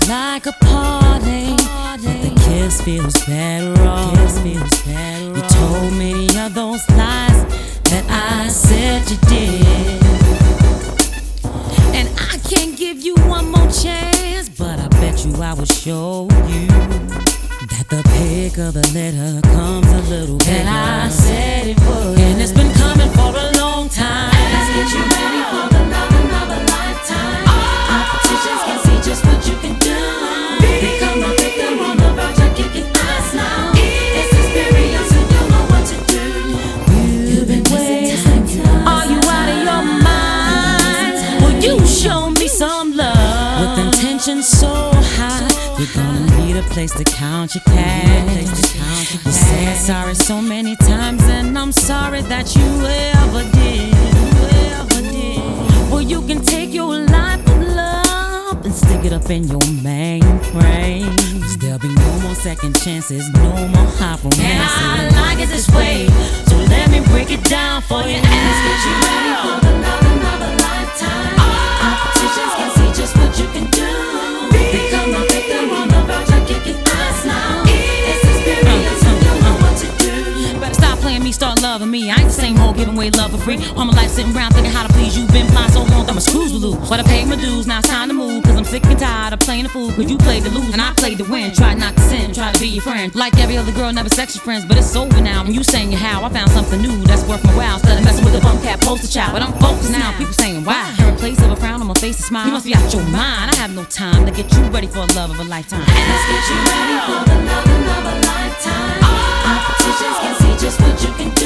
like a party. The kiss feels better off. You told many of those lies that I said you did, and I can't give you one more chance, but I bet you I will show you that the pick of the litter comes a little bigger than I said it would. And it's been coming for a long time. Let's get you ready for the love of another lifetime. Oppositions can see just what you can do. Become a victim on the verge of kicking us now. It's experience and you'll know what to do. You've been wasting time. Are you out of your mind? Will you show me some love? With intentions so high, you're gonna need a place to count your cash. You said sorry so many times, and I'm sorry that you ever did. Well, you can take your life of love and stick it up in your mainframe. There'll be no more second chances, no more hot romances. And I like it this way, so let me break it down for you. Let's get you ready for the love of another lifetime. Oppositions can see just what you can do. Become a victim on the verge of kicking us now. It's experience and you'll know what to do. Better stop playing me, start loving me. I ain't the same hoe giving away love for free. All my life sitting around thinking how to please you. Been blind so long that my screws will lose. But I paid my dues, now it's time to move. Cause I'm sick and tired of playing the fool. Cause you played to lose and I played to win. Try not to sin, try to be your friend. Like every other girl, never sex your friends. But it's over now, and you saying your how. I found something new that's worth my while. Instead of messing with a bum cat poster child. But I'm focused now, people saying why. In place of a frown on my face, a smile. You must be out your mind. I have no time to get you ready for a love of a lifetime. Let's get you ready for the love of a lifetime. Oppositions can see just what you can do.